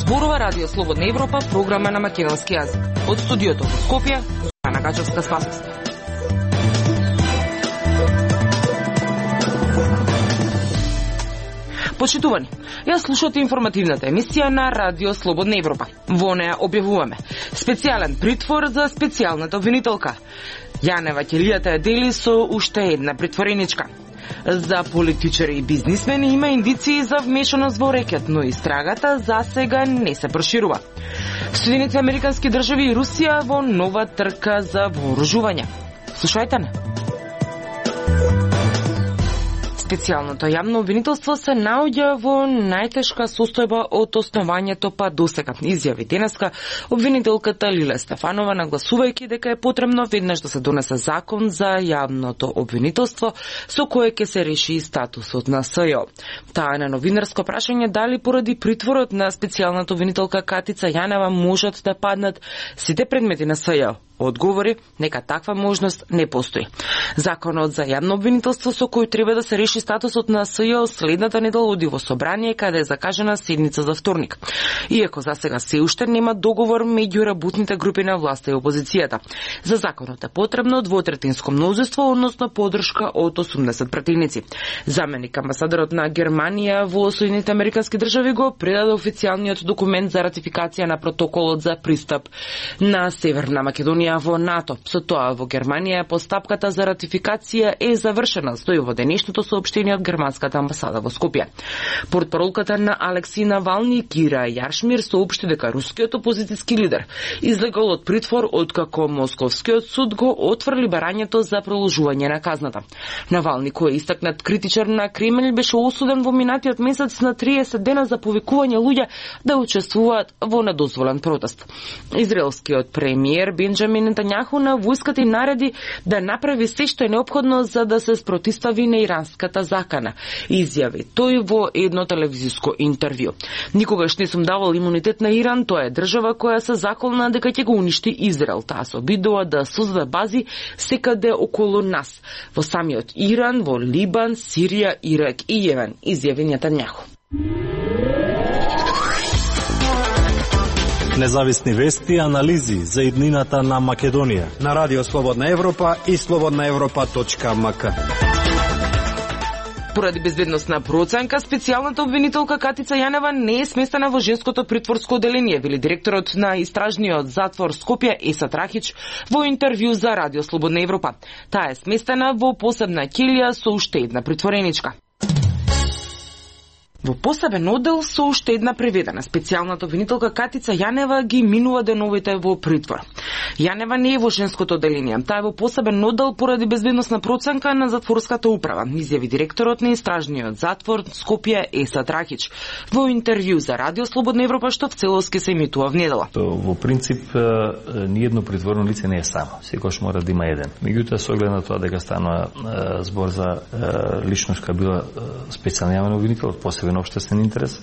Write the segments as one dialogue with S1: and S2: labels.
S1: Зборува Радио Слободна Европа, програма на македонски јазик. Од студиото во Скопје, Зузана Гачевска-Спасовска. Почитувани, ја слушате информативната емисија на Радио Слободна Европа. Во неја објавуваме специјален притвор за специјалната обвинителка. Јанева ќе ја дели со уште една притвореничка. За политичари и бизнисмени има индиции за вмешаност во рекет, но истрагата за сега не се проширува. Соединените американски држави и Русија во нова трка за вооружување. Слушајте не. Специјалното јавно обвинителство се наоѓа во најтешка состојба од основањето па досега, изјави денеска обвинителката Лиле Стефанова, нагласувајќи дека е потребно веднаш да се донесе закон за јавното обвинителство со кое ќе се реши и статусот на СЈО. Таа на новинарско прашање дали поради притворот на специјалната обвинителка Катица Јанева можат да паднат сите предмети на СЈО. Одговори нека таква можност не постои. Законот за јавно обвинителство со кој треба да се реши статусот на СЈО следната недела оди во собрание каде е закажана седница за вторник. Иако за сега се уште нема договор меѓу работните групи на власта и опозицијата. За законот е потребно двотретинско мнозинство, односно поддршка од 80 пратеници. Заменик амбасадорот на Германија во Соединените американски држави го предаде официјалниот документ за ратификација на протоколот за пристап на Северна Македонија во НАТО. Со тоа во Германија постапката за ратификација е завршена, стои во денешното соопштение од германската амбасада во Скопје. Портпаролката на Алексеј Навални Кира Јаршмир соопшти дека рускиот опозицијски лидер излегол од притвор откако Московскиот суд го отфрли барањето за продолжување на казната. Навални, кој е истакнат критичар на Кремљ, беше осуден во минатиот месец на 30 дена за повикување луѓе да учествуваат во недозволен протест. Израелскиот премиер Бенџамин Нетањаху на војската и нареди да направи се што е неопходно за да се спротивстави на иранската закана, изјави тој во едно телевизиско интервју. Никогаш не сум давал имунитет на Иран, тоа е држава која се заколна дека ќе го уништи Израел. Таа се обидува да создаде бази секаде околу нас, во самиот Иран, во Либан, Сирија, Ирак и Јемен, изјави Нетањаху.
S2: Независни вести и анализи за иднината на Македонија
S3: на Радио Слободна Европа и slobodnaevropa.mk.
S1: Поради безбедносна проценка, специјалната обвинителка Катица Јанева не е сместена во женското притворско оделение, вели директорот на истражниот затвор Скопје Есат Рахич во интервју за Радио Слободна Европа. Таа е сместена во посебна ќелија со уште една притвореничка. Во посебен оддел со уште една преведена, специјалната обвинителка Катица Јанева ги минува деновите во притвор. Јанева не е во женското оделение, таа е во посебен оддел поради безбедносна проценка на затворската управа, изјави директорот на истражниот затвор Скопје Есат Рахич во интервју за Радио Слободна Европа, што в целоски се емитува внедела.
S4: Во принцип, ниедно притворено лице не е само, секогаш мора да има еден. Меѓутоа, со оглед на тоа дека станува збор за личност која била специјален јавен обвинител од посебен општествен интерес,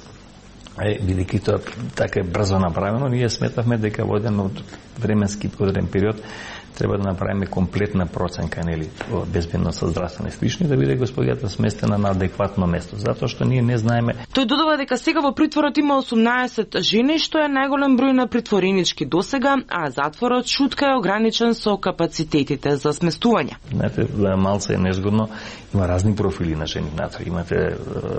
S4: бидејќи тоа така е брзо направено, ние сметавме дека во еден од временски одреден период треба да направиме комплетна проценка, нели, безбедност за здравствена и слични, да биде господијата сместена на адекватно место, затоа што ние не знаеме.
S1: Тој додава дека сега во притворот има 18 жени, што е најголем број на притворенички досега, а затворот шутка е ограничен со капацитетите за сместување.
S4: Знаете, малце е незгодно, има разни профили на жени внатре. Имате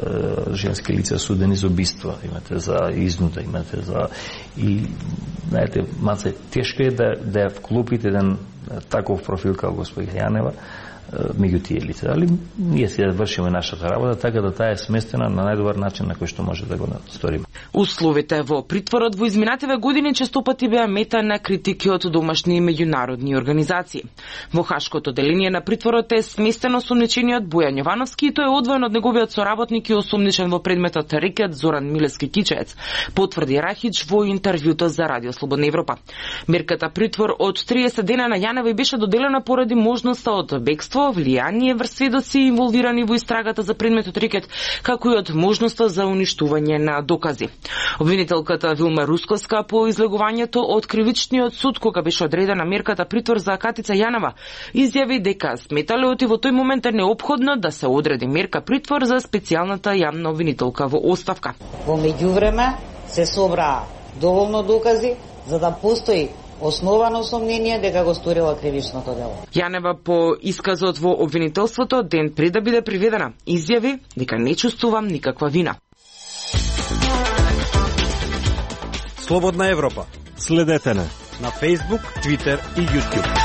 S4: женски лица судени за убиство, имате за изнуда, имате за и знаете, малце тешко е да ја вклопите еден таков профил како господин Јанева меѓу тие лица. Али ние се вршиме нашата работа така да таа е сместена на најдобар начин на кој што може да го сториме.
S1: Условите во притворот во изминативе години честопати беа мета на критики од домашни и меѓународни организации. Во Хашкото деление на притворот е сместен осомничениот Бојан Јовановски и тој е одвоен од неговиот соработник и осомничен во предметот рекет Зоран Милевски Кичеец, потврди Рахич во интервјуто за Радио Слободна Европа. Мерката притвор од 30 дена на Јанева беше доделена поради можноста од бегство, влијание врз сведоци инволвирани во истрагата за предметот рекет, како и од можноста за уништување на докази. Обвинителката Вилма Русковска по излегувањето од кривичниот суд кога беше одредена мерката притвор за Катица Јанева изјави дека сметале оти во тој момент е неопходно да се одреди мерка притвор за специјалната јавна обвинителка во оставка.
S5: Во меѓувреме се собраа доволно докази за да постои основано сомнение дека го сторила кривичното дело.
S1: Јанева по исказот во обвинителството ден пред да биде приведена изјави дека не чувствувам никаква вина.
S3: Слободна Европа.
S2: Следете не
S3: На Facebook, Twitter и YouTube.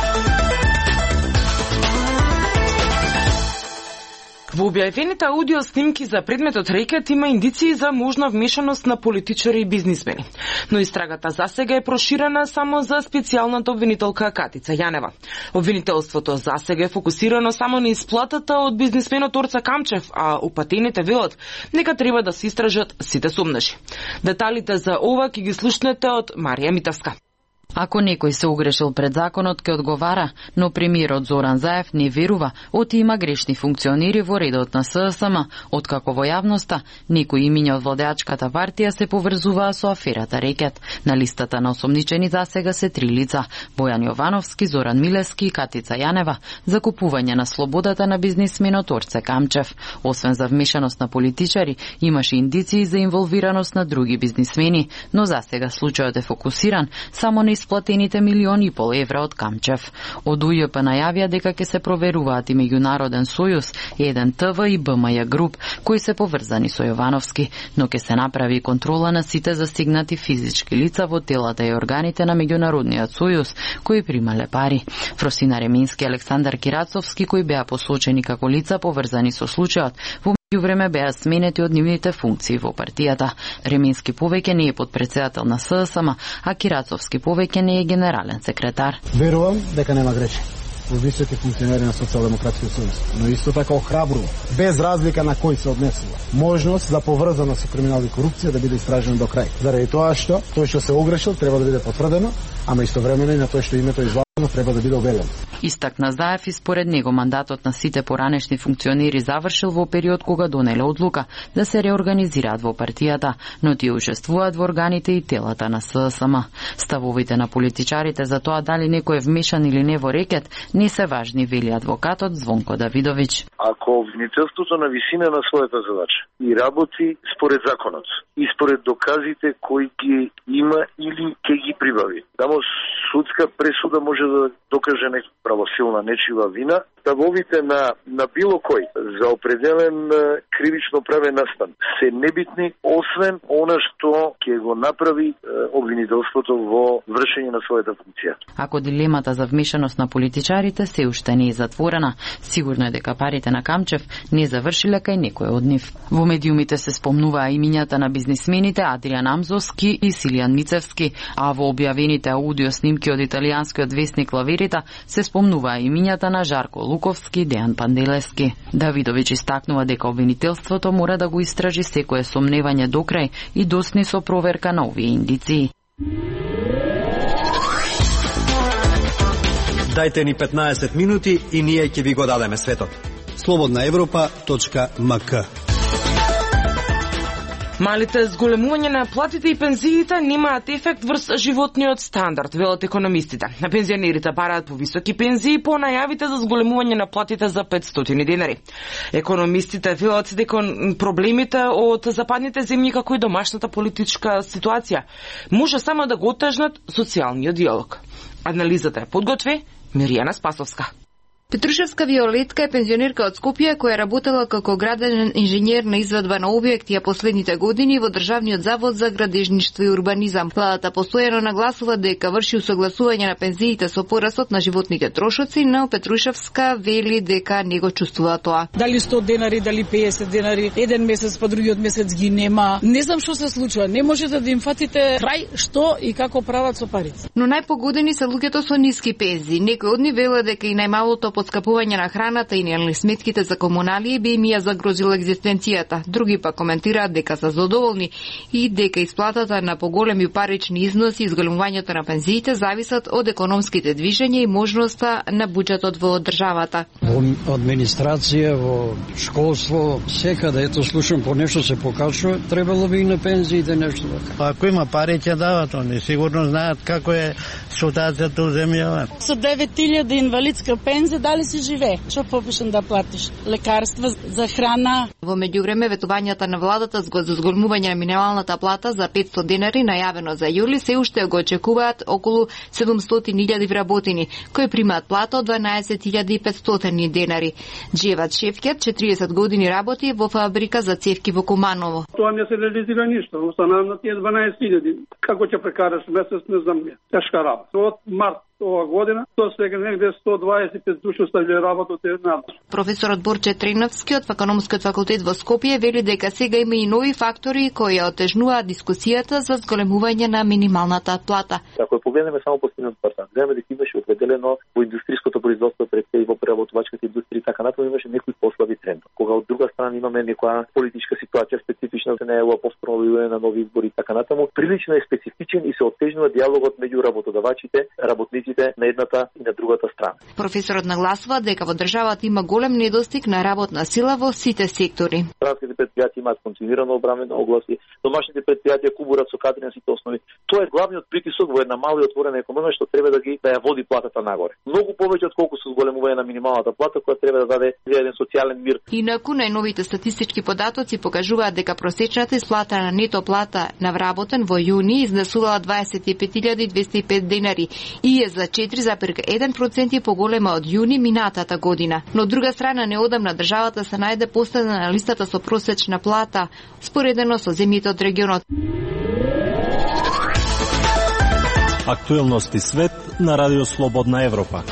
S1: Во објавените аудио снимки за предметот рекет има индиции за можна вмешаност на политичари и бизнисмени. Но истрагата засега е проширена само за специјалната обвинителка Катица Јанева. Обвинителството засега е фокусирано само на исплатата од бизнисменот Орце Камчев, а упатените велат нека треба да се истражат сите сомнежи. Деталите за ова ќе ги слушнете од Марија Митевска.
S6: Ако некој се угрешил пред законот, ке одговара, но премиерот Зоран Заев не верува, оти има грешни функционери во редот на ССМ, откако во јавноста некои имиња од владеачката партија се поврзуваа со аферата рекет. На листата на осомничени засега се 3 лица: Бојан Јовановски, Зоран Милевски и Катица Јанева, за купување на слободата на бизнисменот Орце Камчев. Освен за вмешаност на политичари, имаше индиции за инволвираност на други бизнисмени, но засега случајот е фокусиран само на исплатените 1,5 милиони евра од Камчев. Од УЈП најавија дека ќе се проверуваат и Меѓународен сојуз, Еден ТВ и БМЈ груп, кои се поврзани со Јовановски, но ќе се направи контрола на сите застигнати физички лица во телата и органите на Меѓународниот сојуз, кои примале пари. Фросина Ремински и Александар Кирацовски, кои беа посочени како лица поврзани со случајот, во време беа сменети од нивните функции во партијата. Ремински повеќе не е подпредседател на ССМ, а Кирацовски повеќе не е генерален секретар.
S7: Верувам дека нема грешки во високи функционери на Социјалдемократскиот сојуз, но исто така охрабрува, без разлика на кој се однесува, можност за поврзана со криминал и корупција да биде истражен до крај. Заради тоа што тој што се огрешил треба да биде потврдено, ама истовремено и на тој што името излазено треба да биде обелено.
S6: Истакна Заев и според него мандатот на сите поранешни функционери завршил во период кога донеле одлука да се реорганизираат во партијата, но тие учествуваат во органите и телата на ССМ. Ставовите на политичарите за тоа дали некој е вмешан или не во рекет не се важни, вели адвокатот Звонко Давидовиќ.
S8: Ако обвинителството на висина на својата задача и работи според законот и според доказите кои ги има или ќе ги прибави, само судска пресуда може да докаже правосилна нечива вина, ставовите на било кој за определен кривично правен настан се небитни, освен она што ќе го направи обвинителството во вршење на својата функција.
S6: Ако дилемата за вмешаност на политичарите се уште не е затворена, сигурно е дека парите на Камчев не завршиле кај некој од нив. Во медиумите се спомнуваа имињата на бизнисмените Адриан Амзовски и Силијан Мицевски, а во објавените аудио снимки од италијанскиот весник Лаверита се спомнуваа имињата на Жарко Луковски и Дејан Панделевски. Давидовиќ истакнува дека обвинителството мора да го истражи секое сомневање до крај и досни со проверка на овие индиции.
S3: Дајте ни 15 минути и ние ќе ви го дадеме светот. Slobodnaevropa.mk.
S1: Малите зголемување на платите и пензиите немаат ефект врз животниот стандард, велат економистите. На пензионерите бараат повисоки пензии по најавите за зголемување на платите за 500 денари. Економистите велат дека проблемите од западните земји како и домашната политичка ситуација може само да го отежнат социјалниот диалог. Анализата е подготви Миријана Спасовска.
S9: Петрушевска Виолетка е пензионерка од Скопје која работела како граден инженер на извадба на објекти, а последните години во Државниот завод за градежништво и урбанизам. Владата постојано нагласува дека врши усогласување на пензиите со порасот на животните трошоци, но Петрушевска вели дека не го чувствува тоа.
S10: Дали 100 денари, дали 50 денари, еден месец па другиот месец ги нема. Не знам што се случува, не можете да им фатите крај што и како прават со парите.
S9: Но најпогодени се луѓето со ниски пензии. Некои од нив велат дека и најмалото подкапување на храната и нели сметките за комуналии би им ја загрозила екзистенцијата. Други па коментираат дека се задоволни и дека исплатата на поголеми парични износи и зголемувањето на пензиите зависат од економските движења и можноста на буџетот во државата.
S11: Во администрација, во школство, секаде ето слушам по нешто се покачува, требало би и на пензиите нешто така.
S12: Ако има пари ќе дават, они сигурно знаат како е ситуацијата у земјава.
S10: Со 9000 инвалидска пензија дали си живее? Што попишен да платиш? Лекарства за храна.
S9: Во меѓувреме ветувањата на владата за зголемување на минималната плата за 500 денари најавено за јули се уште го очекуваат околу 700.000 вработени кои примаат плата од 12.500 денари. Джеват Шефкет 40 години работи во фабрика за цевки во Куманово.
S13: Тоа не се реализира ништо, останаа на тие 12.000. Како ќе прекараш месец, не знам не. Тешка работа. Од март ова година, тоа сега негде 125 души оставиле работа од една.
S9: Професорот Борче Треновски од Економскиот факултет во Скопје вели дека сега има и нови фактори кои отежнуваат дискусијата за зголемување на минималната плата.
S14: Ако погледнеме само последниот квартал, гледаме дека имаше определено во индустријското производство пред и во преработувачката индустрија така натаму имаше некои послаби трендови. Кога од друга страна имаме некоја политичка ситуација специфична за неа постановување на нови избори така натаму, прилично е специфичен и се оттежнува диалогот меѓу работодавачите, работниците на едната и на другата страна.
S9: Професорот нагласува дека во државата има голем недостиг на работна сила во сите сектори.
S14: Градските предпријатија имаат континуирано обрамени огласи, домашните предпријатија кубурат со кадри на сите основи. Тоа е главниот притисок во една мала и отворена економија што треба да ја води платата нагоре. Многу повеќе отколку со зголемување на минималната плата која треба да даде еден социјален мир.
S9: Инаку најновите статистички податоци покажуваат дека просечната исплата на нето плата на вработен во јуни изнесувала 25.205 денари и е за 4,1% поголема од јуни минатата година. Но од друга страна неодамна државата се најде поставена на листата со просечна плата, споредено со земјите од регионот.
S2: Актуелности свет на Радио Слободна Европа.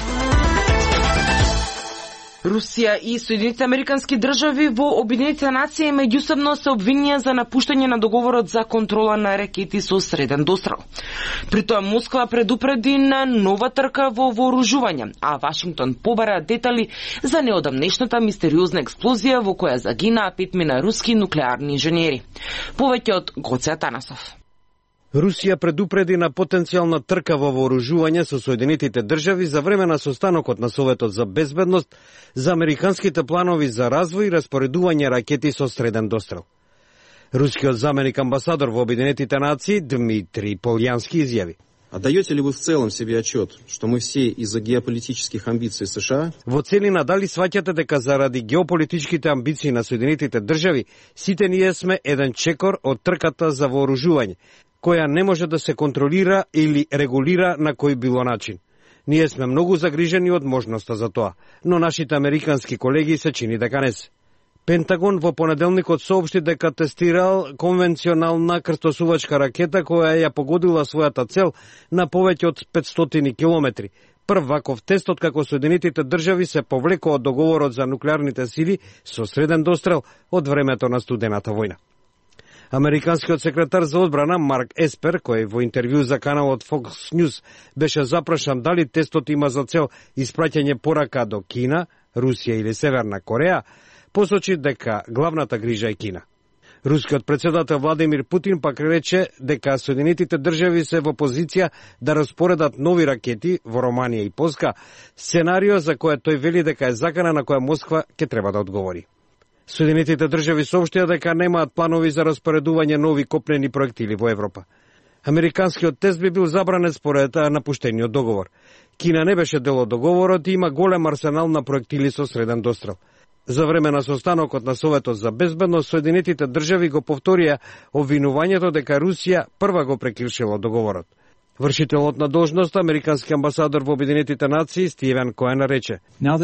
S1: Русија и Соединетите Американски држави во Обединетите нации меѓусебно се обвинија за напуштање на договорот за контрола на ракети со среден дострел. При тоа Москва предупреди на нова трка во вооружување, а Вашингтон побара детали за неодамнешната мистериозна експлозија во која загинаа 5 руски нуклеарни инженери. Повеќе од Гоце Атанасов.
S3: Русија предупреди на потенцијална трка во вооружување со Соединетите држави за време на состанокот на Советот за безбедност за американските планови за развој и распоредување ракети со среден дострел. Рускиот заменик амбасадор во Обединетите нации Дмитрий Полјански изјави:
S15: Отдаете ли вы в целом себе отчет, что мы все из-за геополитических амбиций США?
S3: Во целина дали сваќате дека заради геополитичките амбиции на Соединетите држави сите ние сме еден чекор од трката за вооружување, која не може да се контролира или регулира на кој било начин. Ние сме многу загрижени од можноста за тоа, но нашите американски колеги се чини дека не се. Пентагон во понеделникот соопшти дека тестирал конвенционална крстосувачка ракета која ја погодила својата цел на повеќе од 500 километри. Прв ваков тест откако Соединетите држави се повлекоа од договорот за нуклеарните сили со среден дострел од времето на студената војна. Американскиот секретар за одбрана Марк Еспер, кој во интервју за каналот Fox News беше запрашан дали тестот има за цел испраќање порака до Кина, Русија или Северна Кореја, посочи дека главната грижа е Кина. Рускиот председател Владимир Путин пак рече дека Соединетите држави се во позиција да распоредат нови ракети во Романија и Полска, сценарио за кое тој вели дека е закана на која Москва ќе треба да одговори. Соединетите држави соопштија дека немаат планови за распоредување нови копнени проектили во Европа. Американскиот тест би бил забранет според напуштениот договор. Кина не беше дел од договорот и има голем арсенал на проектили со среден дострел. За време на состанокот на Советот за безбедност, Соединетите држави го повторија обвинувањето дека Русија прва го прекршила договорот. Вршителот на должност, американски амбасадор во Обединетите нации Стивен Коен рече: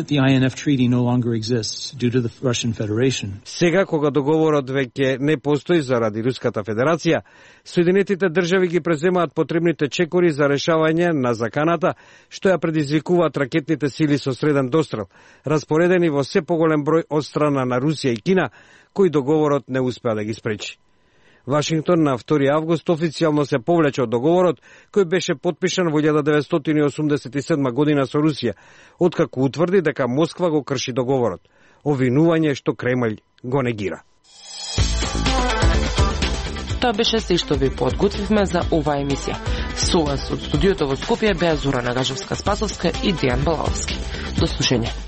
S3: Сега кога договорот веќе не постои заради Руската Федерација, Соединетите држави ги преземаат потребните чекори за решавање на заканата што ја предизвикуваат ракетните сили со среден дострел, распоредени во се поголем број од страна на Русија и Кина, кои договорот не успеа да ги спречи. Вашингтон на 2 август официјално се повлече од договорот кој беше потпишан во 1987 година со Русија, откако утврди дека Москва го крши договорот, обвинување што Кремљ го негира.
S1: Тоа беше се што ви подготвивме за оваа емисија. Со вас од студиото во Скопје беа Зора Нагажевска-Спасовска и Дејан Балаловски. До слушање.